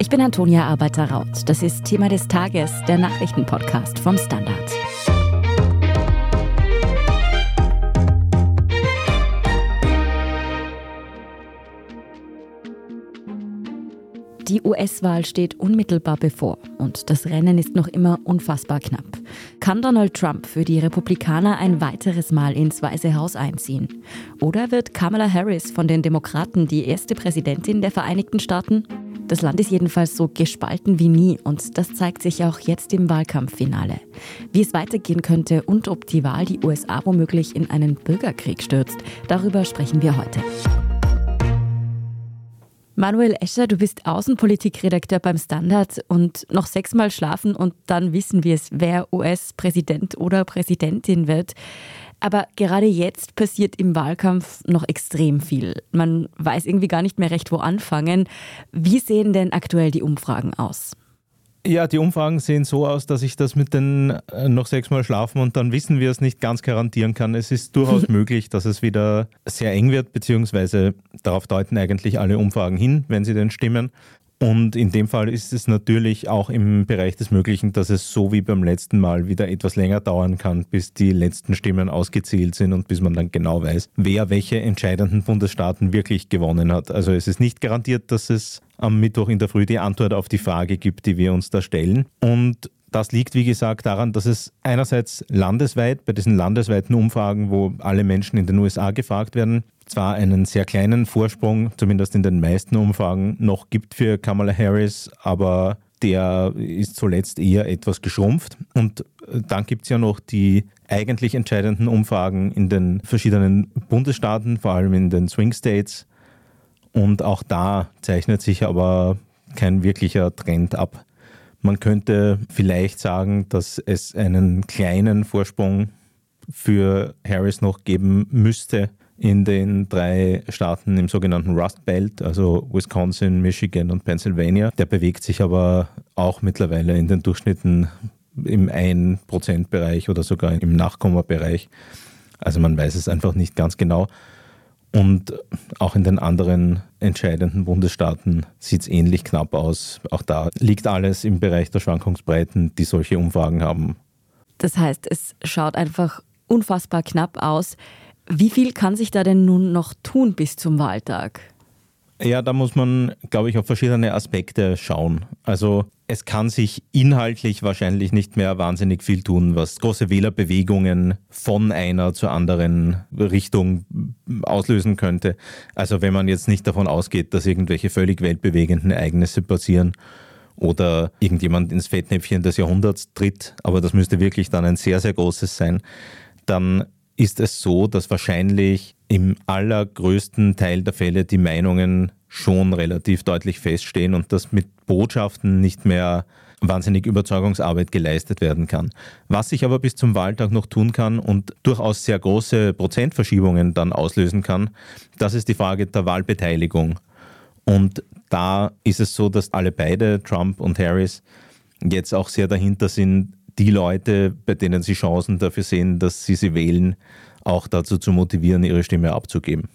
Ich bin Antonia Arbeiter-Raut. Das ist Thema des Tages, der Nachrichtenpodcast vom Standard. Die US-Wahl steht unmittelbar bevor und das Rennen ist noch immer unfassbar knapp. Kann Donald Trump für die Republikaner ein weiteres Mal ins Weiße Haus einziehen? Oder wird Kamala Harris von den Demokraten die erste Präsidentin der Vereinigten Staaten? Das Land ist jedenfalls so gespalten wie nie und das zeigt sich auch jetzt im Wahlkampffinale. Wie es weitergehen könnte und ob die Wahl die USA womöglich in einen Bürgerkrieg stürzt, darüber sprechen wir heute. Manuel Escher, du bist Außenpolitikredakteur beim Standard und noch 6 Mal schlafen und dann wissen wir es, wer US-Präsident oder Präsidentin wird. Aber gerade jetzt passiert im Wahlkampf noch extrem viel. Man weiß irgendwie gar nicht mehr recht, wo anfangen. Wie sehen denn aktuell die Umfragen aus? Ja, die Umfragen sehen so aus, dass ich das mit den noch 6 Mal schlafen und dann wissen wir es nicht ganz garantieren kann. Es ist durchaus möglich, dass es wieder sehr eng wird, beziehungsweise darauf deuten eigentlich alle Umfragen hin, wenn sie denn stimmen. Und in dem Fall ist es natürlich auch im Bereich des Möglichen, dass es so wie beim letzten Mal wieder etwas länger dauern kann, bis die letzten Stimmen ausgezählt sind und bis man dann genau weiß, wer welche entscheidenden Bundesstaaten wirklich gewonnen hat. Also es ist nicht garantiert, dass es am Mittwoch in der Früh die Antwort auf die Frage gibt, die wir uns da stellen. Und das liegt, wie gesagt, daran, dass es einerseits landesweit, bei diesen landesweiten Umfragen, wo alle Menschen in den USA gefragt werden, zwar einen sehr kleinen Vorsprung, zumindest in den meisten Umfragen, noch gibt für Kamala Harris, aber der ist zuletzt eher etwas geschrumpft. Und dann gibt es ja noch die eigentlich entscheidenden Umfragen in den verschiedenen Bundesstaaten, vor allem in den Swing States. Und auch da zeichnet sich aber kein wirklicher Trend ab. Man könnte vielleicht sagen, dass es einen kleinen Vorsprung für Harris noch geben müsste in den 3 Staaten im sogenannten Rust Belt, also Wisconsin, Michigan und Pennsylvania. Der bewegt sich aber auch mittlerweile in den Durchschnitten im 1%-Bereich oder sogar im Nachkommabereich. Also man weiß es einfach nicht ganz genau. Und auch in den anderen entscheidenden Bundesstaaten sieht es ähnlich knapp aus. Auch da liegt alles im Bereich der Schwankungsbreiten, die solche Umfragen haben. Das heißt, es schaut einfach unfassbar knapp aus. Wie viel kann sich da denn nun noch tun bis zum Wahltag? Ja, da muss man, glaube ich, auf verschiedene Aspekte schauen. Also es kann sich inhaltlich wahrscheinlich nicht mehr wahnsinnig viel tun, was große Wählerbewegungen von einer zur anderen Richtung auslösen könnte. Also wenn man jetzt nicht davon ausgeht, dass irgendwelche völlig weltbewegenden Ereignisse passieren oder irgendjemand ins Fettnäpfchen des Jahrhunderts tritt, aber das müsste wirklich dann ein sehr, sehr großes sein, dann ist es so, dass wahrscheinlich im allergrößten Teil der Fälle die Meinungen schon relativ deutlich feststehen und dass mit Botschaften nicht mehr wahnsinnig Überzeugungsarbeit geleistet werden kann. Was sich aber bis zum Wahltag noch tun kann und durchaus sehr große Prozentverschiebungen dann auslösen kann, das ist die Frage der Wahlbeteiligung. Und da ist es so, dass alle beide, Trump und Harris, jetzt auch sehr dahinter sind, die Leute, bei denen sie Chancen dafür sehen, dass sie wählen, auch dazu zu motivieren, ihre Stimme abzugeben.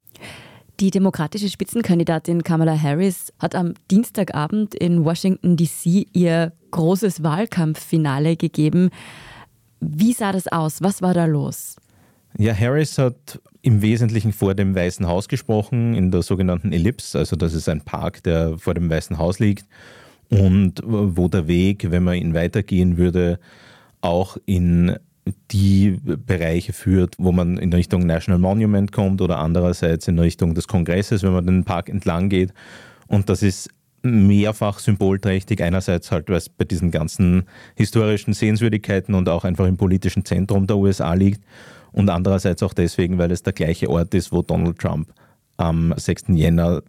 Die demokratische Spitzenkandidatin Kamala Harris hat am Dienstagabend in Washington D.C. ihr großes Wahlkampffinale gegeben. Wie sah das aus? Was war da los? Ja, Harris hat im Wesentlichen vor dem Weißen Haus gesprochen, in der sogenannten Ellipse. Also das ist ein Park, der vor dem Weißen Haus liegt. Und wo der Weg, wenn man ihn weitergehen würde, auch in die Bereiche führt, wo man in Richtung National Monument kommt oder andererseits in Richtung des Kongresses, wenn man den Park entlang geht. Und das ist mehrfach symbolträchtig. Einerseits halt, weil es bei diesen ganzen historischen Sehenswürdigkeiten und auch einfach im politischen Zentrum der USA liegt. Und andererseits auch deswegen, weil es der gleiche Ort ist, wo Donald Trump am 6. Jänner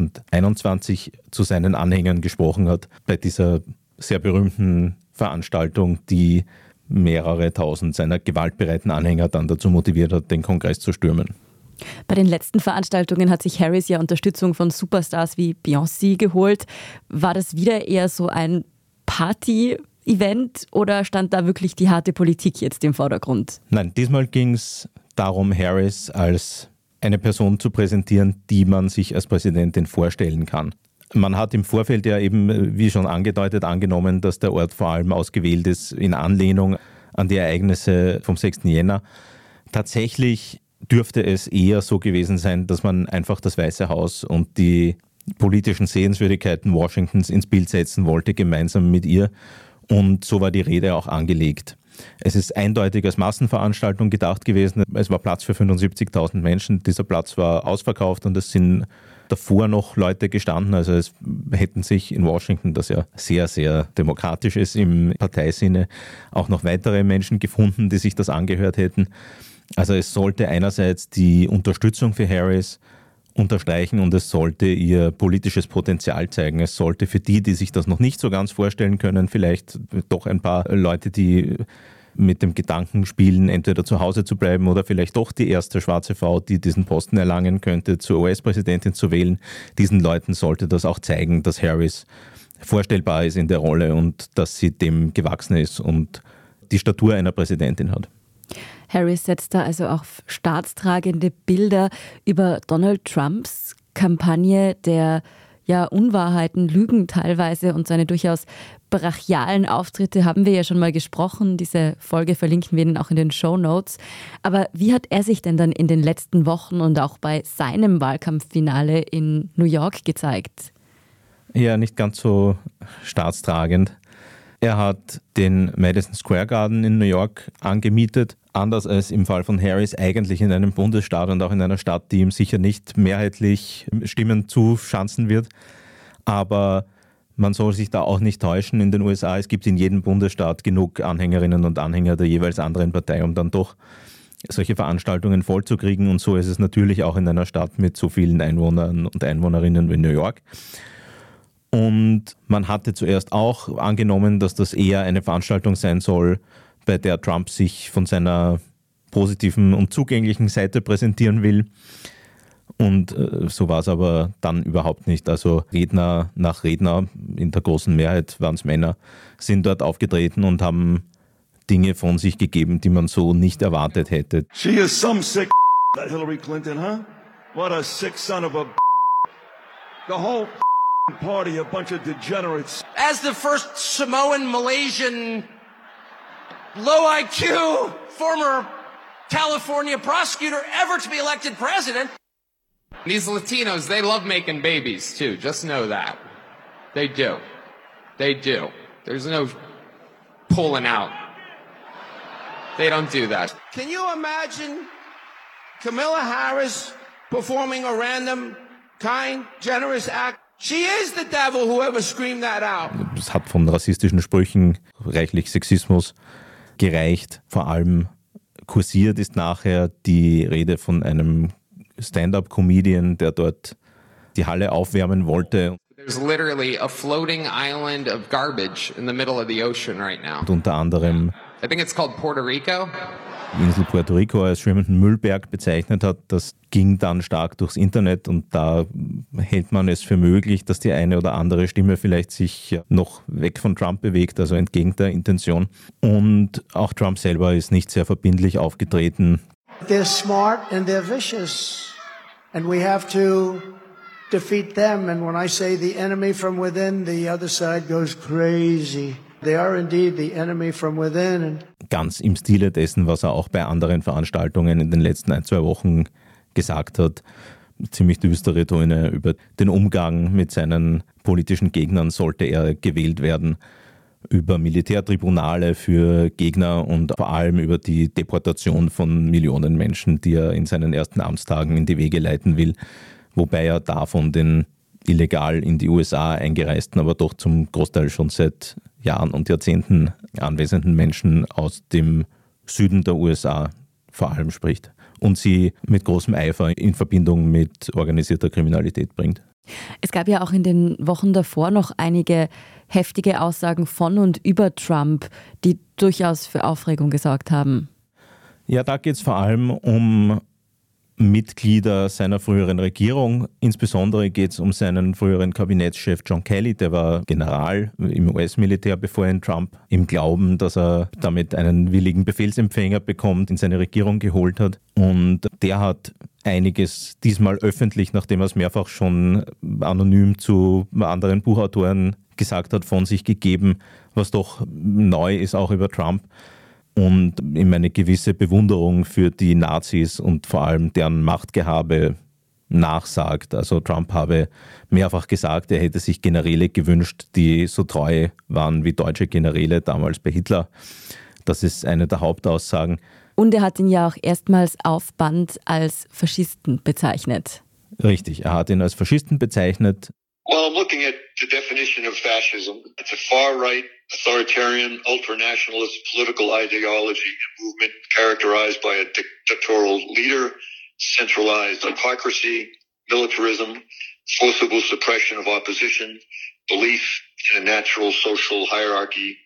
2021 zu seinen Anhängern gesprochen hat, bei dieser sehr berühmten Veranstaltung, die mehrere tausend seiner gewaltbereiten Anhänger dann dazu motiviert hat, den Kongress zu stürmen. Bei den letzten Veranstaltungen hat sich Harris ja Unterstützung von Superstars wie Beyoncé geholt. War das wieder eher so ein Party-Event oder stand da wirklich die harte Politik jetzt im Vordergrund? Nein, diesmal ging es darum, Harris als eine Person zu präsentieren, die man sich als Präsidentin vorstellen kann. Man hat im Vorfeld ja eben, wie schon angedeutet, angenommen, dass der Ort vor allem ausgewählt ist in Anlehnung an die Ereignisse vom 6. Jänner. Tatsächlich dürfte es eher so gewesen sein, dass man einfach das Weiße Haus und die politischen Sehenswürdigkeiten Washingtons ins Bild setzen wollte, gemeinsam mit ihr. Und so war die Rede auch angelegt. Es ist eindeutig als Massenveranstaltung gedacht gewesen. Es war Platz für 75.000 Menschen. Dieser Platz war ausverkauft und es sind davor noch Leute gestanden. Also es hätten sich in Washington, das ja sehr, sehr demokratisch ist im Parteisinne, auch noch weitere Menschen gefunden, die sich das angehört hätten. Also es sollte einerseits die Unterstützung für Harris unterstreichen und es sollte ihr politisches Potenzial zeigen. Es sollte für die sich das noch nicht so ganz vorstellen können, vielleicht doch ein paar Leute, die mit dem Gedanken spielen, entweder zu Hause zu bleiben oder vielleicht doch die erste schwarze Frau, die diesen Posten erlangen könnte, zur US-Präsidentin zu wählen. Diesen Leuten sollte das auch zeigen, dass Harris vorstellbar ist in der Rolle und dass sie dem gewachsen ist und die Statur einer Präsidentin hat. Harris setzt da also auf staatstragende Bilder über Donald Trumps Kampagne, der ja Unwahrheiten, Lügen teilweise und seine durchaus brachialen Auftritte haben wir ja schon mal gesprochen. Diese Folge verlinken wir Ihnen auch in den Shownotes. Aber wie hat er sich denn dann in den letzten Wochen und auch bei seinem Wahlkampffinale in New York gezeigt? Ja, nicht ganz so staatstragend. Er hat den Madison Square Garden in New York angemietet, anders als im Fall von Harris eigentlich in einem Bundesstaat und auch in einer Stadt, die ihm sicher nicht mehrheitlich Stimmen zuschanzen wird. Aber man soll sich da auch nicht täuschen in den USA. Es gibt in jedem Bundesstaat genug Anhängerinnen und Anhänger der jeweils anderen Partei, um dann doch solche Veranstaltungen vollzukriegen. Und so ist es natürlich auch in einer Stadt mit so vielen Einwohnern und Einwohnerinnen wie New York. Und man hatte zuerst auch angenommen, dass das eher eine Veranstaltung sein soll, bei der Trump sich von seiner positiven und zugänglichen Seite präsentieren will. Und so war es aber dann überhaupt nicht. Also Redner nach Redner, in der großen Mehrheit waren es Männer, sind dort aufgetreten und haben Dinge von sich gegeben, die man so nicht erwartet hätte. She is some sick that Hillary Clinton, huh? What a sick son of a the whole party, a bunch of degenerates. As the first Samoan, Malaysian, low IQ, former California prosecutor ever to be elected president. These Latinos, they love making babies too. Just know that. They do. They do. There's no pulling out. They don't do that. Can you imagine Kamala Harris performing a random, kind, generous act? She is the devil, whoever screamed that out. Es hat von rassistischen Sprüchen, reichlich Sexismus gereicht. Vor allem kursiert ist nachher die Rede von einem Stand-up-Comedian, der dort die Halle aufwärmen wollte. There's literally a floating island of garbage in the middle of the ocean right now. Und unter anderem I think it's called Puerto Rico. Die Insel Puerto Rico als schwimmenden Müllberg bezeichnet hat. Das ging dann stark durchs Internet und da hält man es für möglich, dass die eine oder andere Stimme vielleicht sich noch weg von Trump bewegt, also entgegen der Intention. Und auch Trump selber ist nicht sehr verbindlich aufgetreten. They're smart and they're vicious and we have to defeat them. And when I say the enemy from within, the other side goes crazy. They are indeed the enemy from within. Ganz im Stile dessen, was er auch bei anderen Veranstaltungen in den letzten 1-2 Wochen gesagt hat. Ziemlich düstere Töne über den Umgang mit seinen politischen Gegnern, sollte er gewählt werden. Über Militärtribunale für Gegner und vor allem über die Deportation von Millionen Menschen, die er in seinen ersten Amtstagen in die Wege leiten will. Wobei er davon den illegal in die USA eingereisten, aber doch zum Großteil schon seit Jahren und Jahrzehnten anwesenden Menschen aus dem Süden der USA vor allem spricht und sie mit großem Eifer in Verbindung mit organisierter Kriminalität bringt. Es gab ja auch in den Wochen davor noch einige heftige Aussagen von und über Trump, die durchaus für Aufregung gesorgt haben. Ja, da geht es vor allem um Mitglieder seiner früheren Regierung. Insbesondere geht es um seinen früheren Kabinettschef John Kelly, der war General im US-Militär, bevor ihn Trump im Glauben, dass er damit einen willigen Befehlsempfänger bekommt, in seine Regierung geholt hat. Und der hat einiges diesmal öffentlich, nachdem er es mehrfach schon anonym zu anderen Buchautoren gesagt hat, von sich gegeben, was doch neu ist, auch über Trump. Und ihm eine gewisse Bewunderung für die Nazis und vor allem deren Machtgehabe nachsagt. Also Trump habe mehrfach gesagt, er hätte sich Generäle gewünscht, die so treu waren wie deutsche Generäle damals bei Hitler. Das ist eine der Hauptaussagen. Und er hat ihn ja auch erstmals auf Band als Faschisten bezeichnet. Richtig, er hat ihn als Faschisten bezeichnet. Well, I'm looking at the definition of fascism. It's a far-right, authoritarian, ultranationalist political ideology and movement characterized by a dictatorial leader, centralized autocracy, militarism, forcible suppression of opposition, belief in a natural social hierarchy.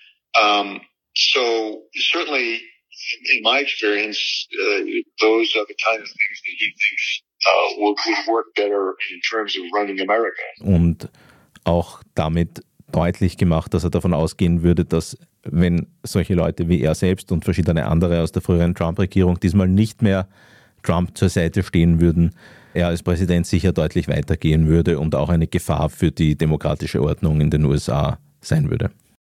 So certainly, in my experience, those are the kind of things that he thinks would work better in terms of running America. Und auch damit deutlich gemacht, dass er davon ausgehen würde, dass wenn solche Leute wie er selbst und verschiedene andere aus der früheren Trump-Regierung diesmal nicht mehr Trump zur Seite stehen würden, er als Präsident sicher deutlich weitergehen würde und auch eine Gefahr für die demokratische Ordnung in den USA sein würde.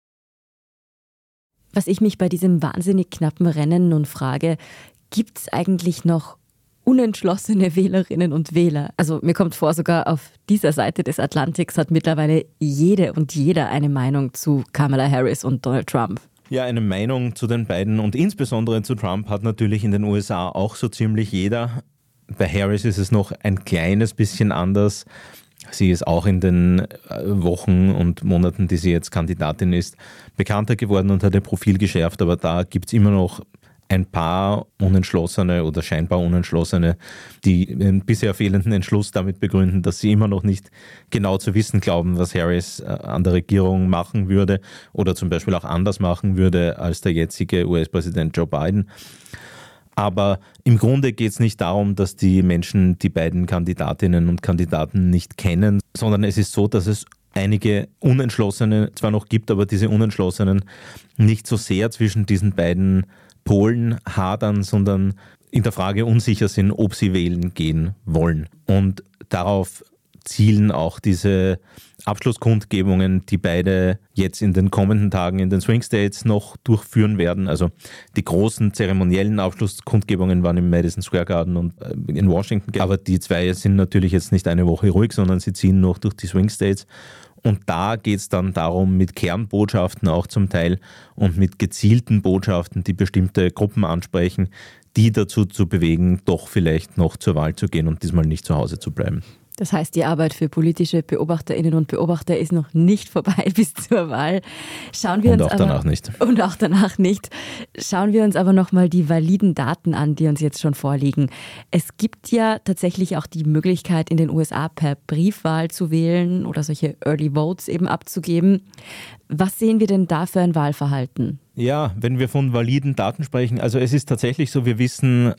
Was ich mich bei diesem wahnsinnig knappen Rennen nun frage, gibt es eigentlich noch unentschlossene Wählerinnen und Wähler? Also mir kommt vor, sogar auf dieser Seite des Atlantiks hat mittlerweile jede und jeder eine Meinung zu Kamala Harris und Donald Trump. Ja, eine Meinung zu den beiden und insbesondere zu Trump hat natürlich in den USA auch so ziemlich jeder. Bei Harris ist es noch ein kleines bisschen anders. Sie ist auch in den Wochen und Monaten, die sie jetzt Kandidatin ist, bekannter geworden und hat ihr Profil geschärft, aber da gibt es immer noch ein paar Unentschlossene oder scheinbar Unentschlossene, die den bisher fehlenden Entschluss damit begründen, dass sie immer noch nicht genau zu wissen glauben, was Harris an der Regierung machen würde oder zum Beispiel auch anders machen würde als der jetzige US-Präsident Joe Biden. Aber im Grunde geht es nicht darum, dass die Menschen die beiden Kandidatinnen und Kandidaten nicht kennen, sondern es ist so, dass es einige Unentschlossene zwar noch gibt, aber diese Unentschlossenen nicht so sehr zwischen diesen beiden Polen hadern, sondern in der Frage unsicher sind, ob sie wählen gehen wollen. Und darauf zielen auch diese Abschlusskundgebungen, die beide jetzt in den kommenden Tagen in den Swing States noch durchführen werden. Also die großen zeremoniellen Abschlusskundgebungen waren im Madison Square Garden und in Washington. Aber die zwei sind natürlich jetzt nicht eine Woche ruhig, sondern sie ziehen noch durch die Swing States. Und da geht es dann darum, mit Kernbotschaften auch zum Teil und mit gezielten Botschaften, die bestimmte Gruppen ansprechen, die dazu zu bewegen, doch vielleicht noch zur Wahl zu gehen und diesmal nicht zu Hause zu bleiben. Das heißt, die Arbeit für politische Beobachterinnen und Beobachter ist noch nicht vorbei bis zur Wahl. Und auch danach nicht. Schauen wir uns aber nochmal die validen Daten an, die uns jetzt schon vorliegen. Es gibt ja tatsächlich auch die Möglichkeit, in den USA per Briefwahl zu wählen oder solche Early Votes eben abzugeben. Was sehen wir denn da für ein Wahlverhalten? Ja, wenn wir von validen Daten sprechen, also es ist tatsächlich so, wir wissen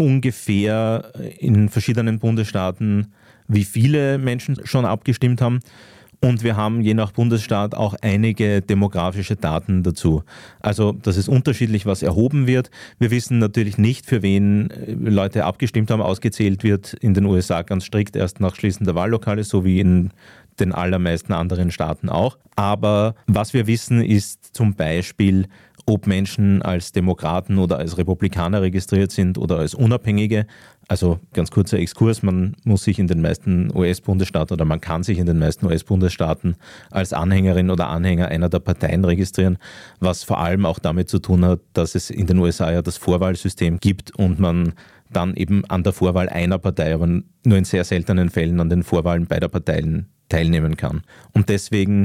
ungefähr in verschiedenen Bundesstaaten, wie viele Menschen schon abgestimmt haben. Und wir haben je nach Bundesstaat auch einige demografische Daten dazu. Also das ist unterschiedlich, was erhoben wird. Wir wissen natürlich nicht, für wen Leute abgestimmt haben. Ausgezählt wird in den USA ganz strikt erst nach Schließen der Wahllokale, so wie in den allermeisten anderen Staaten auch. Aber was wir wissen, ist zum Beispiel, ob Menschen als Demokraten oder als Republikaner registriert sind oder als Unabhängige. Also ganz kurzer Exkurs, man muss sich in den meisten US-Bundesstaaten oder man kann sich in den meisten US-Bundesstaaten als Anhängerin oder Anhänger einer der Parteien registrieren, was vor allem auch damit zu tun hat, dass es in den USA ja das Vorwahlsystem gibt und man dann eben an der Vorwahl einer Partei, aber nur in sehr seltenen Fällen an den Vorwahlen beider Parteien teilnehmen kann. Und deswegen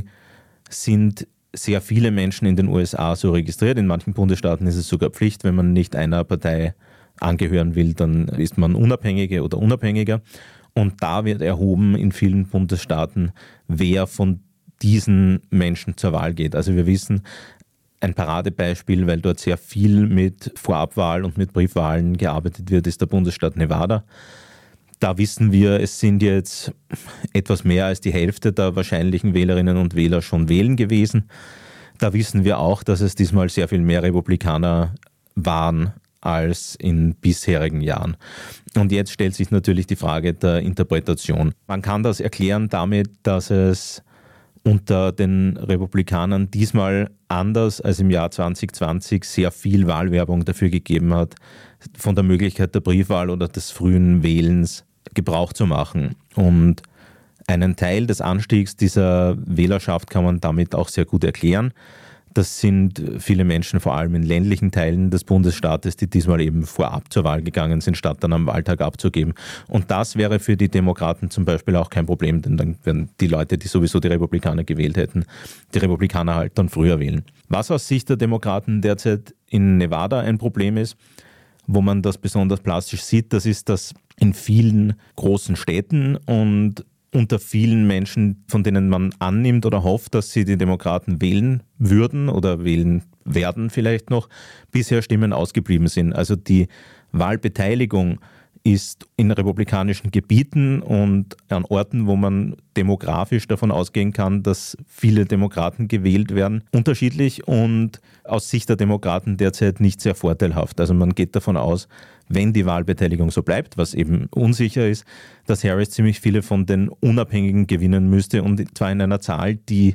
sind sehr viele Menschen in den USA so registriert. In manchen Bundesstaaten ist es sogar Pflicht, wenn man nicht einer Partei angehören will, dann ist man Unabhängige oder Unabhängiger. Und da wird erhoben in vielen Bundesstaaten, wer von diesen Menschen zur Wahl geht. Also wir wissen, ein Paradebeispiel, weil dort sehr viel mit Vorabwahl und mit Briefwahlen gearbeitet wird, ist der Bundesstaat Nevada. Da wissen wir, es sind jetzt etwas mehr als die Hälfte der wahrscheinlichen Wählerinnen und Wähler schon wählen gewesen. Da wissen wir auch, dass es diesmal sehr viel mehr Republikaner waren als in bisherigen Jahren. Und jetzt stellt sich natürlich die Frage der Interpretation. Man kann das erklären damit, dass es unter den Republikanern diesmal anders als im Jahr 2020 sehr viel Wahlwerbung dafür gegeben hat, von der Möglichkeit der Briefwahl oder des frühen Wählens Gebrauch zu machen. Und einen Teil des Anstiegs dieser Wählerschaft kann man damit auch sehr gut erklären. Das sind viele Menschen, vor allem in ländlichen Teilen des Bundesstaates, die diesmal eben vorab zur Wahl gegangen sind, statt dann am Wahltag abzugeben. Und das wäre für die Demokraten zum Beispiel auch kein Problem, denn dann werden die Leute, die sowieso die Republikaner gewählt hätten, die Republikaner halt dann früher wählen. Was aus Sicht der Demokraten derzeit in Nevada ein Problem ist, wo man das besonders plastisch sieht, das ist, dass in vielen großen Städten und unter vielen Menschen, von denen man annimmt oder hofft, dass sie die Demokraten wählen würden oder wählen werden vielleicht noch, bisher Stimmen ausgeblieben sind. Also die Wahlbeteiligung ist in republikanischen Gebieten und an Orten, wo man demografisch davon ausgehen kann, dass viele Demokraten gewählt werden, unterschiedlich und aus Sicht der Demokraten derzeit nicht sehr vorteilhaft. Also man geht davon aus, wenn die Wahlbeteiligung so bleibt, was eben unsicher ist, dass Harris ziemlich viele von den Unabhängigen gewinnen müsste und zwar in einer Zahl, die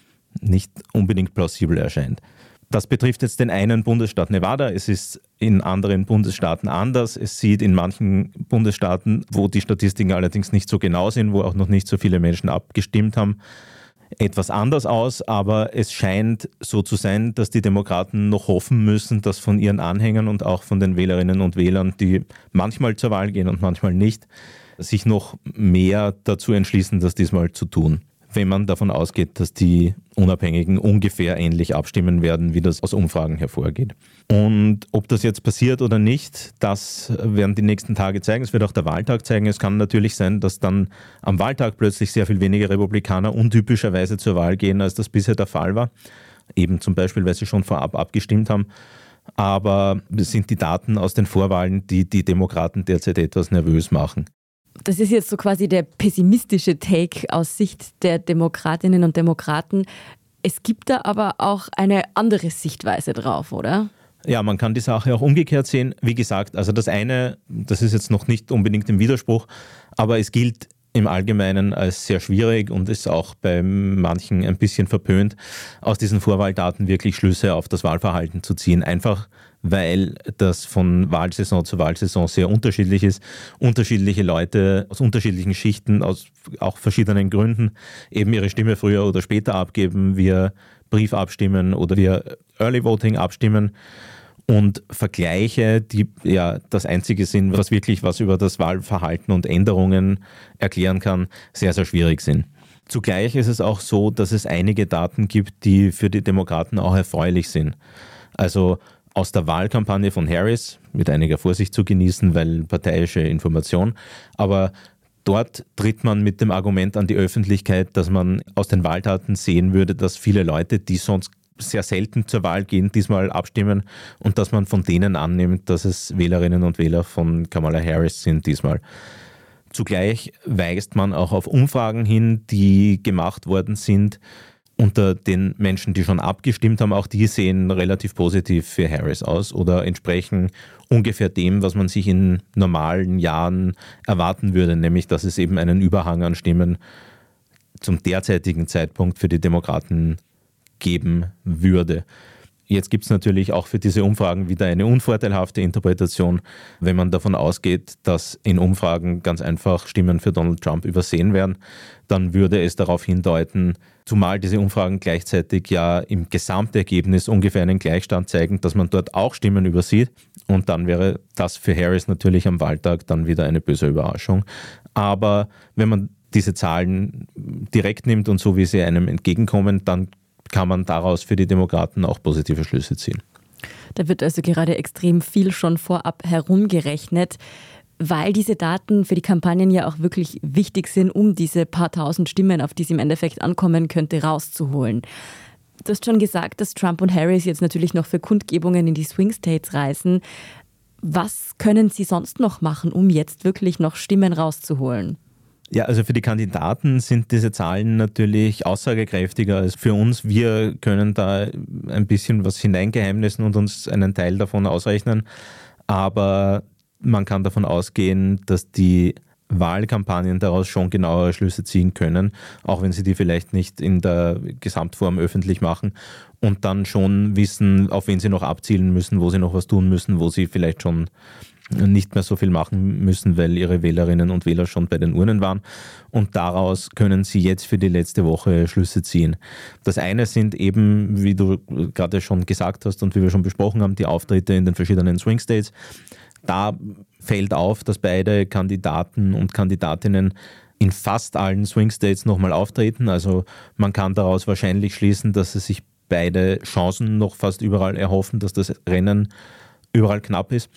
nicht unbedingt plausibel erscheint. Das betrifft jetzt den einen Bundesstaat Nevada. Es ist in anderen Bundesstaaten anders. Es sieht in manchen Bundesstaaten, wo die Statistiken allerdings nicht so genau sind, wo auch noch nicht so viele Menschen abgestimmt haben, etwas anders aus. Aber es scheint so zu sein, dass die Demokraten noch hoffen müssen, dass von ihren Anhängern und auch von den Wählerinnen und Wählern, die manchmal zur Wahl gehen und manchmal nicht, sich noch mehr dazu entschließen, das diesmal zu tun. Wenn man davon ausgeht, dass die Unabhängigen ungefähr ähnlich abstimmen werden, wie das aus Umfragen hervorgeht. Und ob das jetzt passiert oder nicht, das werden die nächsten Tage zeigen. Es wird auch der Wahltag zeigen. Es kann natürlich sein, dass dann am Wahltag plötzlich sehr viel weniger Republikaner untypischerweise zur Wahl gehen, als das bisher der Fall war. Eben zum Beispiel, weil sie schon vorab abgestimmt haben. Aber es sind die Daten aus den Vorwahlen, die die Demokraten derzeit etwas nervös machen. Das ist jetzt so quasi der pessimistische Take aus Sicht der Demokratinnen und Demokraten. Es gibt da aber auch eine andere Sichtweise drauf, oder? Ja, man kann die Sache auch umgekehrt sehen. Wie gesagt, also das eine, das ist jetzt noch nicht unbedingt im Widerspruch, aber es gilt im Allgemeinen als sehr schwierig und ist auch bei manchen ein bisschen verpönt, aus diesen Vorwahldaten wirklich Schlüsse auf das Wahlverhalten zu ziehen. Einfach weil das von Wahlsaison zu Wahlsaison sehr unterschiedlich ist. Unterschiedliche Leute aus unterschiedlichen Schichten, aus auch verschiedenen Gründen, eben ihre Stimme früher oder später abgeben, via Brief abstimmen oder via Early Voting abstimmen. Und Vergleiche, die ja das Einzige sind, was wirklich was über das Wahlverhalten und Änderungen erklären kann, sehr, sehr schwierig sind. Zugleich ist es auch so, dass es einige Daten gibt, die für die Demokraten auch erfreulich sind. Also aus der Wahlkampagne von Harris, mit einiger Vorsicht zu genießen, weil parteiische Information, aber dort tritt man mit dem Argument an die Öffentlichkeit, dass man aus den Wahldaten sehen würde, dass viele Leute, die sonst sehr selten zur Wahl gehen, diesmal abstimmen und dass man von denen annimmt, dass es Wählerinnen und Wähler von Kamala Harris sind diesmal. Zugleich weist man auch auf Umfragen hin, die gemacht worden sind unter den Menschen, die schon abgestimmt haben. Auch die sehen relativ positiv für Harris aus oder entsprechen ungefähr dem, was man sich in normalen Jahren erwarten würde, nämlich dass es eben einen Überhang an Stimmen zum derzeitigen Zeitpunkt für die Demokraten geben würde. Jetzt gibt es natürlich auch für diese Umfragen wieder eine unvorteilhafte Interpretation, wenn man davon ausgeht, dass in Umfragen ganz einfach Stimmen für Donald Trump übersehen werden, dann würde es darauf hindeuten, zumal diese Umfragen gleichzeitig ja im Gesamtergebnis ungefähr einen Gleichstand zeigen, dass man dort auch Stimmen übersieht und dann wäre das für Harris natürlich am Wahltag dann wieder eine böse Überraschung. Aber wenn man diese Zahlen direkt nimmt und so wie sie einem entgegenkommen, dann kann man daraus für die Demokraten auch positive Schlüsse ziehen. Da wird also gerade extrem viel schon vorab herumgerechnet, weil diese Daten für die Kampagnen ja auch wirklich wichtig sind, um diese paar tausend Stimmen, auf die es im Endeffekt ankommen könnte, rauszuholen. Du hast schon gesagt, dass Trump und Harris jetzt natürlich noch für Kundgebungen in die Swing States reisen. Was können sie sonst noch machen, um jetzt wirklich noch Stimmen rauszuholen? Ja, also für die Kandidaten sind diese Zahlen natürlich aussagekräftiger als für uns. Wir können da ein bisschen was hineingeheimnissen und uns einen Teil davon ausrechnen. Aber man kann davon ausgehen, dass die Wahlkampagnen daraus schon genauere Schlüsse ziehen können, auch wenn sie die vielleicht nicht in der Gesamtform öffentlich machen und dann schon wissen, auf wen sie noch abzielen müssen, wo sie noch was tun müssen, wo sie vielleicht schon nicht mehr so viel machen müssen, weil ihre Wählerinnen und Wähler schon bei den Urnen waren. Und daraus können sie jetzt für die letzte Woche Schlüsse ziehen. Das eine sind eben, wie du gerade schon gesagt hast und wie wir schon besprochen haben, die Auftritte in den verschiedenen Swing States. Da fällt auf, dass beide Kandidaten und Kandidatinnen in fast allen Swing States nochmal auftreten. Also man kann daraus wahrscheinlich schließen, dass sie sich beide Chancen noch fast überall erhoffen, dass das Rennen überall knapp ist.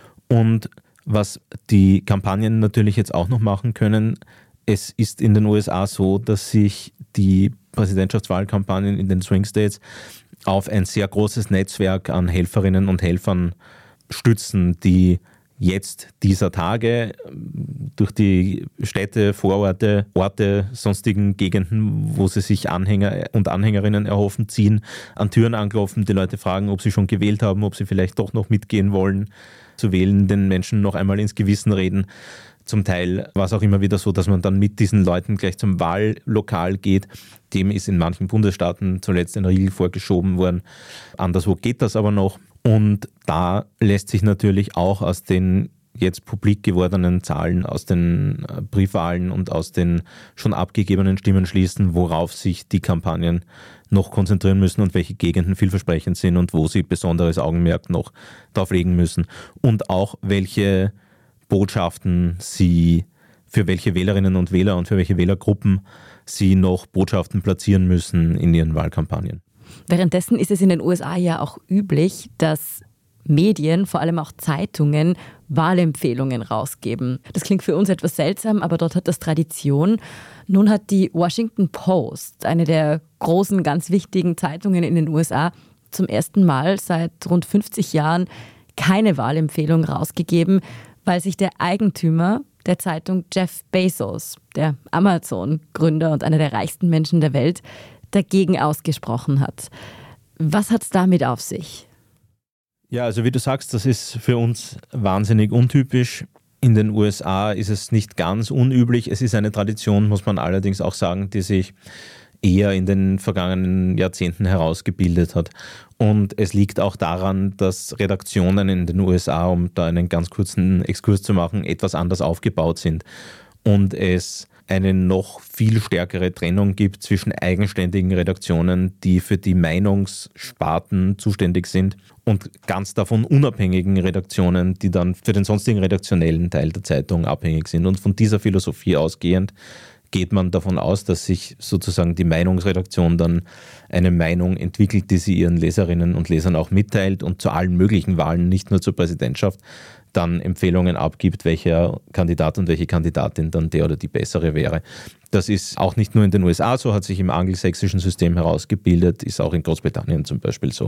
Und was die Kampagnen natürlich jetzt auch noch machen können, es ist in den USA so, dass sich die Präsidentschaftswahlkampagnen in den Swing States auf ein sehr großes Netzwerk an Helferinnen und Helfern stützen, die jetzt dieser Tage durch die Städte, Vororte, Orte, sonstigen Gegenden, wo sie sich Anhänger und Anhängerinnen erhoffen, ziehen, an Türen anklopfen, die Leute fragen, ob sie schon gewählt haben, ob sie vielleicht doch noch mitgehen wollen, zu wählen, den Menschen noch einmal ins Gewissen reden. Zum Teil war es auch immer wieder so, dass man dann mit diesen Leuten gleich zum Wahllokal geht. Dem ist in manchen Bundesstaaten zuletzt ein Riegel vorgeschoben worden. Anderswo geht das aber noch. Und da lässt sich natürlich auch aus den jetzt publik gewordenen Zahlen, aus den Briefwahlen und aus den schon abgegebenen Stimmen schließen, worauf sich die Kampagnen noch konzentrieren müssen und welche Gegenden vielversprechend sind und wo sie besonderes Augenmerk noch drauf legen müssen. Und auch welche Botschaften sie, für welche Wählerinnen und Wähler und für welche Wählergruppen sie noch Botschaften platzieren müssen in ihren Wahlkampagnen. Währenddessen ist es in den USA ja auch üblich, dass Medien, vor allem auch Zeitungen, Wahlempfehlungen rausgeben. Das klingt für uns etwas seltsam, aber dort hat das Tradition. Nun hat die Washington Post, eine der großen, ganz wichtigen Zeitungen in den USA, zum ersten Mal seit rund 50 Jahren keine Wahlempfehlung rausgegeben, weil sich der Eigentümer der Zeitung, Jeff Bezos, der Amazon-Gründer und einer der reichsten Menschen der Welt, dagegen ausgesprochen hat. Was hat es damit auf sich? Ja, also wie du sagst, das ist für uns wahnsinnig untypisch. In den USA ist es nicht ganz unüblich. Es ist eine Tradition, muss man allerdings auch sagen, die sich eher in den vergangenen Jahrzehnten herausgebildet hat. Und es liegt auch daran, dass Redaktionen in den USA, um da einen ganz kurzen Exkurs zu machen, etwas anders aufgebaut sind. Und es eine noch viel stärkere Trennung gibt zwischen eigenständigen Redaktionen, die für die Meinungssparten zuständig sind, und ganz davon unabhängigen Redaktionen, die dann für den sonstigen redaktionellen Teil der Zeitung abhängig sind. Und von dieser Philosophie ausgehend geht man davon aus, dass sich sozusagen die Meinungsredaktion dann eine Meinung entwickelt, die sie ihren Leserinnen und Lesern auch mitteilt und zu allen möglichen Wahlen, nicht nur zur Präsidentschaft, dann Empfehlungen abgibt, welcher Kandidat und welche Kandidatin dann der oder die bessere wäre. Das ist auch nicht nur in den USA so, hat sich im angelsächsischen System herausgebildet, ist auch in Großbritannien zum Beispiel so.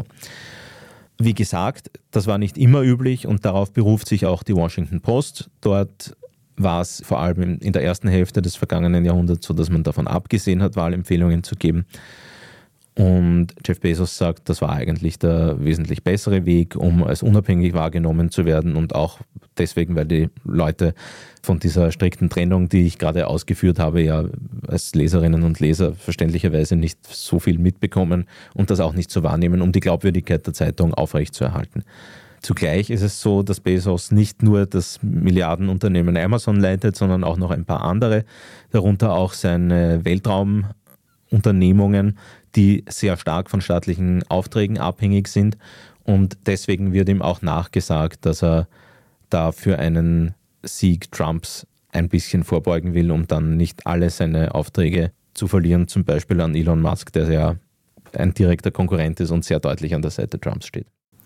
Wie gesagt, das war nicht immer üblich und darauf beruft sich auch die Washington Post. Dort war es vor allem in der ersten Hälfte des vergangenen Jahrhunderts so, dass man davon abgesehen hat, Wahlempfehlungen zu geben. Und Jeff Bezos sagt, das war eigentlich der wesentlich bessere Weg, um als unabhängig wahrgenommen zu werden und auch deswegen, weil die Leute von dieser strikten Trennung, die ich gerade ausgeführt habe, ja als Leserinnen und Leser verständlicherweise nicht so viel mitbekommen und das auch nicht so wahrnehmen, um die Glaubwürdigkeit der Zeitung aufrechtzuerhalten. Zugleich ist es so, dass Bezos nicht nur das Milliardenunternehmen Amazon leitet, sondern auch noch ein paar andere, darunter auch seine Weltraumunternehmungen, die sehr stark von staatlichen Aufträgen abhängig sind. Und deswegen wird ihm auch nachgesagt, dass er da für einen Sieg Trumps ein bisschen vorbeugen will, um dann nicht alle seine Aufträge zu verlieren, zum Beispiel an Elon Musk, der ja ein direkter Konkurrent ist und sehr deutlich an der Seite Trumps steht.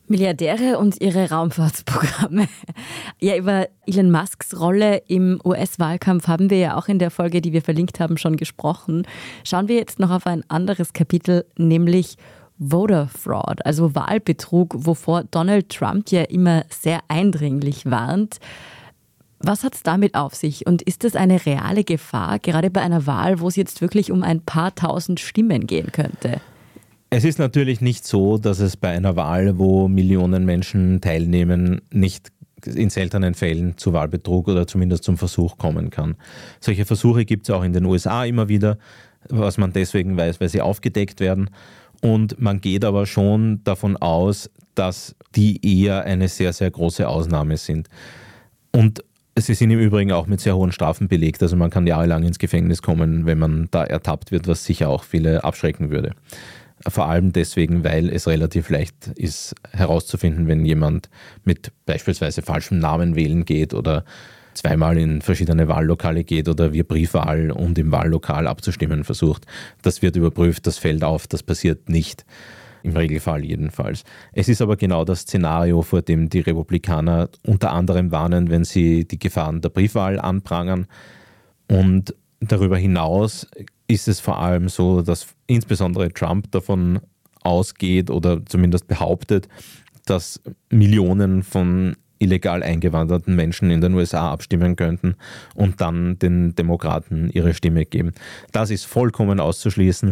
Milliardäre und ihre Raumfahrtsprogramme. Ja, über Elon Musks Rolle im US-Wahlkampf haben wir ja auch in der Folge, die wir verlinkt haben, schon gesprochen. Schauen wir jetzt noch auf ein anderes Kapitel, nämlich Voter Fraud, also Wahlbetrug, wovor Donald Trump ja immer sehr eindringlich warnt. Was hat es damit auf sich und ist das eine reale Gefahr, gerade bei einer Wahl, wo es jetzt wirklich um ein paar tausend Stimmen gehen könnte? Es ist natürlich nicht so, dass es bei einer Wahl, wo Millionen Menschen teilnehmen, nicht in seltenen Fällen zu Wahlbetrug oder zumindest zum Versuch kommen kann. Solche Versuche gibt es auch in den USA immer wieder, was man deswegen weiß, weil sie aufgedeckt werden. Und man geht aber schon davon aus, dass die eher eine sehr, sehr große Ausnahme sind. Und sie sind im Übrigen auch mit sehr hohen Strafen belegt. Also man kann jahrelang ins Gefängnis kommen, wenn man da ertappt wird, was sicher auch viele abschrecken würde. Vor allem deswegen, weil es relativ leicht ist herauszufinden, wenn jemand mit beispielsweise falschem Namen wählen geht oder zweimal in verschiedene Wahllokale geht oder via Briefwahl und im Wahllokal abzustimmen versucht. Das wird überprüft, das fällt auf, das passiert nicht. Im Regelfall jedenfalls. Es ist aber genau das Szenario, vor dem die Republikaner unter anderem warnen, wenn sie die Gefahren der Briefwahl anprangern. Und darüber hinaus ist es vor allem so, dass insbesondere Trump davon ausgeht oder zumindest behauptet, dass Millionen von illegal eingewanderten Menschen in den USA abstimmen könnten und dann den Demokraten ihre Stimme geben. Das ist vollkommen auszuschließen.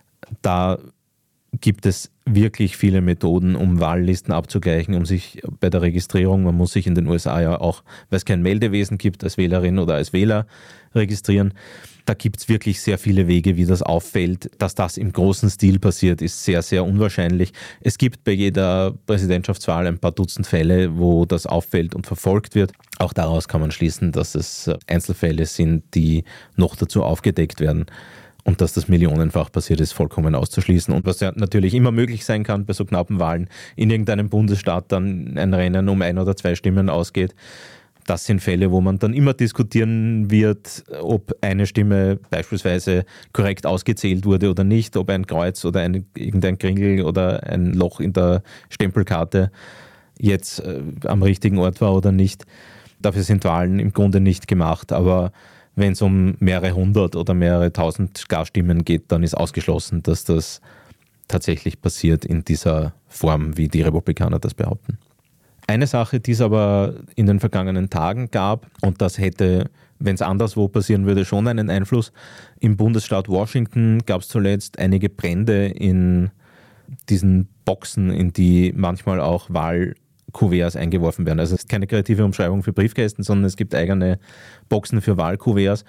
Da gibt es wirklich viele Methoden, um Wahllisten abzugleichen, um sich bei der Registrierung, man muss sich in den USA ja auch, weil es kein Meldewesen gibt, als Wählerin oder als Wähler registrieren. Da gibt es wirklich sehr viele Wege, wie das auffällt. Dass das im großen Stil passiert, ist sehr, sehr unwahrscheinlich. Es gibt bei jeder Präsidentschaftswahl ein paar Dutzend Fälle, wo das auffällt und verfolgt wird. Auch daraus kann man schließen, dass es Einzelfälle sind, die noch dazu aufgedeckt werden. Und dass das millionenfach passiert ist, vollkommen auszuschließen. Und was ja natürlich immer möglich sein kann bei so knappen Wahlen, in irgendeinem Bundesstaat dann ein Rennen um 1 oder 2 Stimmen ausgeht. Das sind Fälle, wo man dann immer diskutieren wird, ob eine Stimme beispielsweise korrekt ausgezählt wurde oder nicht, ob ein Kreuz oder irgendein Kringel oder ein Loch in der Stempelkarte jetzt am richtigen Ort war oder nicht. Dafür sind Wahlen im Grunde nicht gemacht, aber wenn es um mehrere hundert oder mehrere tausend Garstimmen geht, dann ist ausgeschlossen, dass das tatsächlich passiert in dieser Form, wie die Republikaner das behaupten. Eine Sache, die es aber in den vergangenen Tagen gab, und das hätte, wenn es anderswo passieren würde, schon einen Einfluss. Im Bundesstaat Washington gab es zuletzt einige Brände in diesen Boxen, in die manchmal auch Wahlkuverts eingeworfen werden. Also es ist keine kreative Umschreibung für Briefkästen, sondern es gibt eigene Boxen für Wahlkuverts.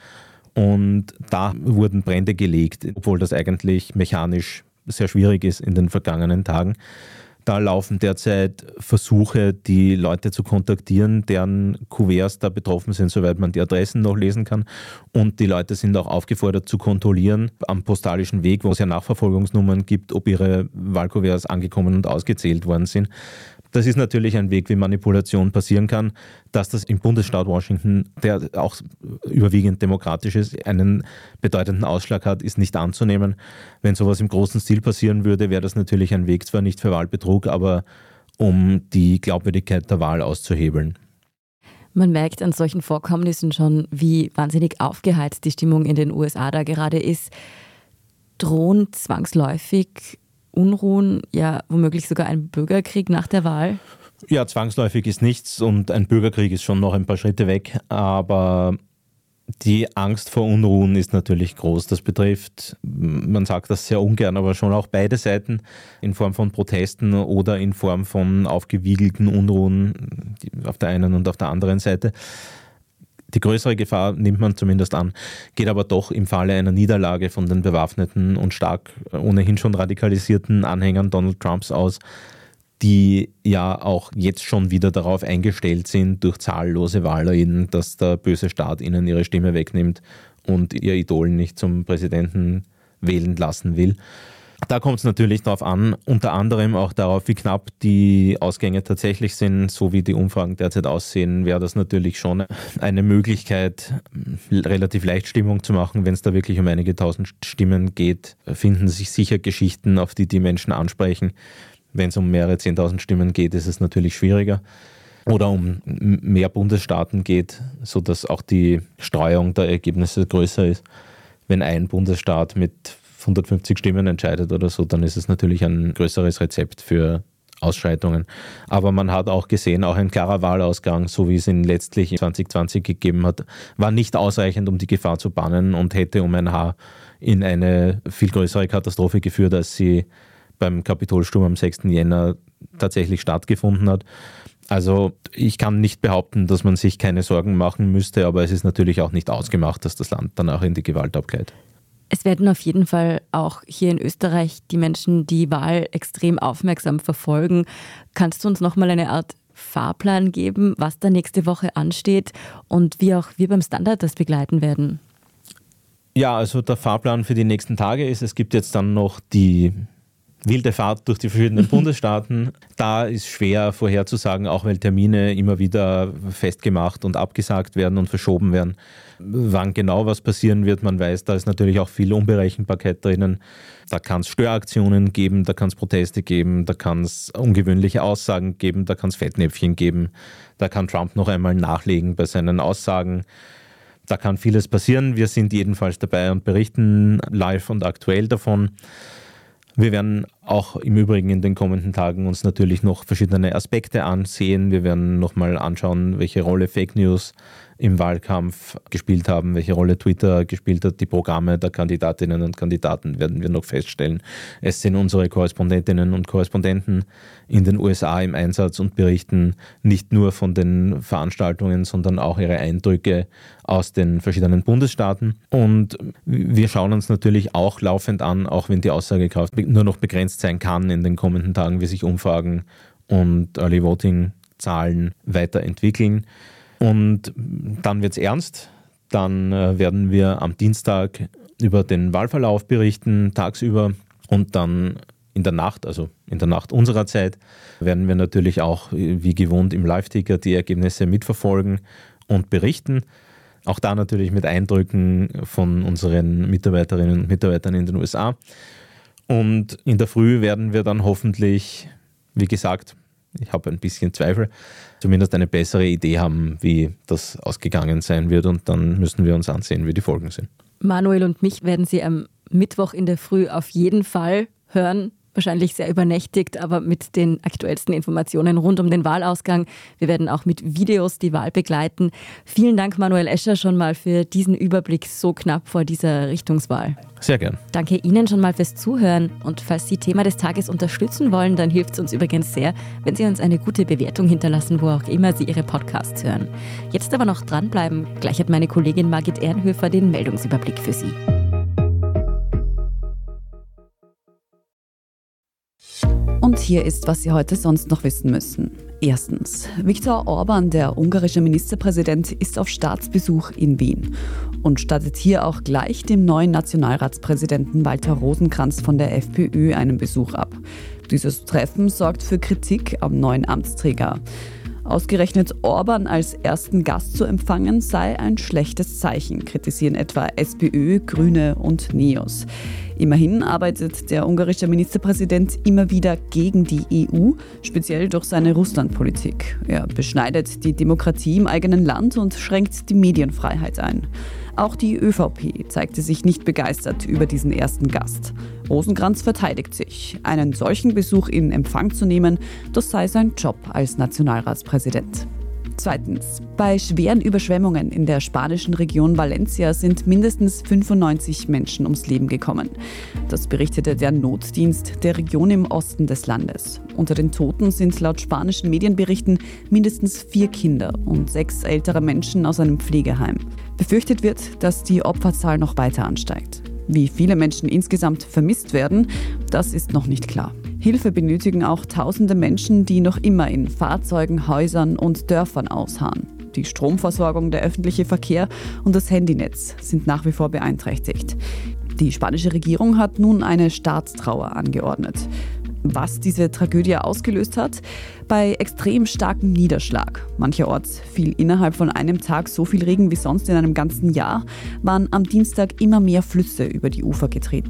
Und da wurden Brände gelegt, obwohl das eigentlich mechanisch sehr schwierig ist in den vergangenen Tagen. Da laufen derzeit Versuche, die Leute zu kontaktieren, deren Kuverts da betroffen sind, soweit man die Adressen noch lesen kann. Und die Leute sind auch aufgefordert zu kontrollieren am postalischen Weg, wo es ja Nachverfolgungsnummern gibt, ob ihre Wahlkuverts angekommen und ausgezählt worden sind. Das ist natürlich ein Weg, wie Manipulation passieren kann. Dass das im Bundesstaat Washington, der auch überwiegend demokratisch ist, einen bedeutenden Ausschlag hat, ist nicht anzunehmen. Wenn sowas im großen Stil passieren würde, wäre das natürlich ein Weg, zwar nicht für Wahlbetrug, aber um die Glaubwürdigkeit der Wahl auszuhebeln. Man merkt an solchen Vorkommnissen schon, wie wahnsinnig aufgeheizt die Stimmung in den USA da gerade ist. Drohen zwangsläufig Unruhen, ja womöglich sogar ein Bürgerkrieg nach der Wahl? Ja, zwangsläufig ist nichts und ein Bürgerkrieg ist schon noch ein paar Schritte weg, aber die Angst vor Unruhen ist natürlich groß. Das betrifft, man sagt das sehr ungern, aber schon auch beide Seiten in Form von Protesten oder in Form von aufgewiegelten Unruhen auf der einen und auf der anderen Seite. Die größere Gefahr, nimmt man zumindest an, geht aber doch im Falle einer Niederlage von den bewaffneten und stark ohnehin schon radikalisierten Anhängern Donald Trumps aus, die ja auch jetzt schon wieder darauf eingestellt sind, durch zahllose Wahleriden, dass der böse Staat ihnen ihre Stimme wegnimmt und ihr Idol nicht zum Präsidenten wählen lassen will. Da kommt es natürlich darauf an, unter anderem auch darauf, wie knapp die Ausgänge tatsächlich sind. So wie die Umfragen derzeit aussehen, wäre das natürlich schon eine Möglichkeit, relativ leicht Stimmung zu machen. Wenn es da wirklich um einige tausend Stimmen geht, finden sich sicher Geschichten, auf die die Menschen ansprechen. Wenn es um mehrere 10.000 Stimmen geht, ist es natürlich schwieriger. Oder um mehr Bundesstaaten geht, sodass auch die Streuung der Ergebnisse größer ist. Wenn ein Bundesstaat mit 150 Stimmen entscheidet oder so, dann ist es natürlich ein größeres Rezept für Ausschreitungen. Aber man hat auch gesehen, auch ein klarer Wahlausgang, so wie es ihn letztlich 2020 gegeben hat, war nicht ausreichend, um die Gefahr zu bannen und hätte um ein Haar in eine viel größere Katastrophe geführt, als sie beim Kapitolsturm am 6. Jänner tatsächlich stattgefunden hat. Also ich kann nicht behaupten, dass man sich keine Sorgen machen müsste, aber es ist natürlich auch nicht ausgemacht, dass das Land danach in die Gewalt abgleitet. Es werden auf jeden Fall auch hier in Österreich die Menschen die Wahl extrem aufmerksam verfolgen. Kannst du uns nochmal eine Art Fahrplan geben, was da nächste Woche ansteht und wie auch wir beim Standard das begleiten werden? Ja, also der Fahrplan für die nächsten Tage ist, es gibt jetzt dann noch die wilde Fahrt durch die verschiedenen Bundesstaaten. Da ist schwer vorherzusagen, auch weil Termine immer wieder festgemacht und abgesagt werden und verschoben werden. Wann genau was passieren wird, man weiß, da ist natürlich auch viel Unberechenbarkeit drinnen. Da kann es Störaktionen geben, da kann es Proteste geben, da kann es ungewöhnliche Aussagen geben, da kann es Fettnäpfchen geben, da kann Trump noch einmal nachlegen bei seinen Aussagen. Da kann vieles passieren. Wir sind jedenfalls dabei und berichten live und aktuell davon. Wir werden auch im Übrigen in den kommenden Tagen uns natürlich noch verschiedene Aspekte ansehen. Wir werden nochmal anschauen, welche Rolle Fake News im Wahlkampf gespielt haben, welche Rolle Twitter gespielt hat. Die Programme der Kandidatinnen und Kandidaten werden wir noch feststellen. Es sind unsere Korrespondentinnen und Korrespondenten in den USA im Einsatz und berichten nicht nur von den Veranstaltungen, sondern auch ihre Eindrücke aus den verschiedenen Bundesstaaten. Und wir schauen uns natürlich auch laufend an, auch wenn die Aussagekraft nur noch begrenzt sein kann in den kommenden Tagen, wie sich Umfragen und Early Voting Zahlen weiterentwickeln. Und dann wird es ernst. Dann werden wir am Dienstag über den Wahlverlauf berichten, tagsüber. Und dann in der Nacht, also in der Nacht unserer Zeit, werden wir natürlich auch wie gewohnt im Live-Ticker die Ergebnisse mitverfolgen und berichten. Auch da natürlich mit Eindrücken von unseren Mitarbeiterinnen und Mitarbeitern in den USA. Und in der Früh werden wir dann hoffentlich, wie gesagt, ich habe ein bisschen Zweifel, zumindest eine bessere Idee haben, wie das ausgegangen sein wird. Und dann müssen wir uns ansehen, wie die Folgen sind. Manuel und mich werden Sie am Mittwoch in der Früh auf jeden Fall hören. Wahrscheinlich sehr übernächtigt, aber mit den aktuellsten Informationen rund um den Wahlausgang. Wir werden auch mit Videos die Wahl begleiten. Vielen Dank, Manuel Escher, schon mal für diesen Überblick so knapp vor dieser Richtungswahl. Sehr gern. Danke Ihnen schon mal fürs Zuhören. Und falls Sie Thema des Tages unterstützen wollen, dann hilft es uns übrigens sehr, wenn Sie uns eine gute Bewertung hinterlassen, wo auch immer Sie Ihre Podcasts hören. Jetzt aber noch dranbleiben. Gleich hat meine Kollegin Margit Ehrenhöfer den Meldungsüberblick für Sie. Und hier ist, was Sie heute sonst noch wissen müssen. Erstens, Viktor Orbán, der ungarische Ministerpräsident, ist auf Staatsbesuch in Wien und stattet hier auch gleich dem neuen Nationalratspräsidenten Walter Rosenkranz von der FPÖ einen Besuch ab. Dieses Treffen sorgt für Kritik am neuen Amtsträger. Ausgerechnet Orbán als ersten Gast zu empfangen, sei ein schlechtes Zeichen, kritisieren etwa SPÖ, Grüne und NEOS. Immerhin arbeitet der ungarische Ministerpräsident immer wieder gegen die EU, speziell durch seine Russlandpolitik. Er beschneidet die Demokratie im eigenen Land und schränkt die Medienfreiheit ein. Auch die ÖVP zeigte sich nicht begeistert über diesen ersten Gast. Rosenkranz verteidigt sich. Einen solchen Besuch in Empfang zu nehmen, das sei sein Job als Nationalratspräsident. Zweitens. Bei schweren Überschwemmungen in der spanischen Region Valencia sind mindestens 95 Menschen ums Leben gekommen. Das berichtete der Notdienst der Region im Osten des Landes. Unter den Toten sind laut spanischen Medienberichten mindestens 4 Kinder und 6 ältere Menschen aus einem Pflegeheim. Befürchtet wird, dass die Opferzahl noch weiter ansteigt. Wie viele Menschen insgesamt vermisst werden, das ist noch nicht klar. Hilfe benötigen auch tausende Menschen, die noch immer in Fahrzeugen, Häusern und Dörfern ausharren. Die Stromversorgung, der öffentliche Verkehr und das Handynetz sind nach wie vor beeinträchtigt. Die spanische Regierung hat nun eine Staatstrauer angeordnet. Was diese Tragödie ausgelöst hat? Bei extrem starkem Niederschlag. Mancherorts fiel innerhalb von einem Tag so viel Regen wie sonst in einem ganzen Jahr, waren am Dienstag immer mehr Flüsse über die Ufer getreten.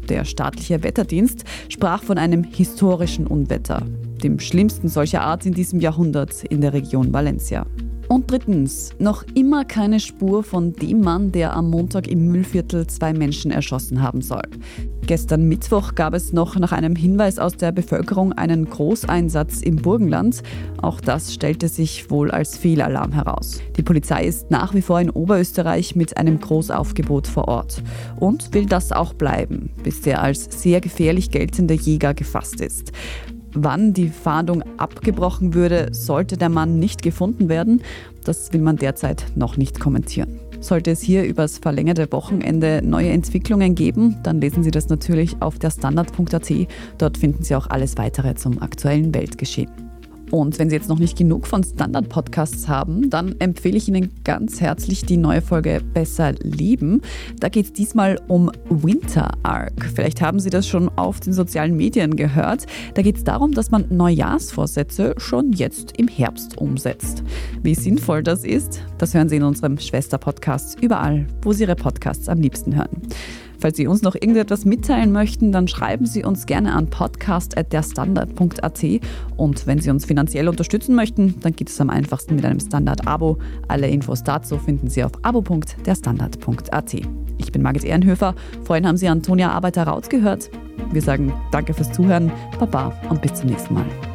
Der staatliche Wetterdienst sprach von einem historischen Unwetter, dem schlimmsten solcher Art in diesem Jahrhundert in der Region Valencia. Und drittens, noch immer keine Spur von dem Mann, der am Montag im Müllviertel 2 Menschen erschossen haben soll. Gestern Mittwoch gab es noch nach einem Hinweis aus der Bevölkerung einen Großeinsatz im Burgenland. Auch das stellte sich wohl als Fehlalarm heraus. Die Polizei ist nach wie vor in Oberösterreich mit einem Großaufgebot vor Ort und will das auch bleiben, bis der als sehr gefährlich geltende Jäger gefasst ist. Wann die Fahndung abgebrochen würde, sollte der Mann nicht gefunden werden, das will man derzeit noch nicht kommentieren. Sollte es hier übers verlängerte Wochenende neue Entwicklungen geben, dann lesen Sie das natürlich auf der Standard.at. Dort finden Sie auch alles weitere zum aktuellen Weltgeschehen. Und wenn Sie jetzt noch nicht genug von Standard-Podcasts haben, dann empfehle ich Ihnen ganz herzlich die neue Folge Besser Leben. Da geht es diesmal um Winter Arc. Vielleicht haben Sie das schon auf den sozialen Medien gehört. Da geht es darum, dass man Neujahrsvorsätze schon jetzt im Herbst umsetzt. Wie sinnvoll das ist, das hören Sie in unserem Schwester-Podcast überall, wo Sie Ihre Podcasts am liebsten hören. Falls Sie uns noch irgendetwas mitteilen möchten, dann schreiben Sie uns gerne an podcast@derstandard.at. Und wenn Sie uns finanziell unterstützen möchten, dann geht es am einfachsten mit einem Standard-Abo. Alle Infos dazu finden Sie auf abo.derstandard.at. Ich bin Margit Ehrenhöfer. Vorhin haben Sie Antonia Arbeiter-Raut gehört. Wir sagen danke fürs Zuhören, Baba und bis zum nächsten Mal.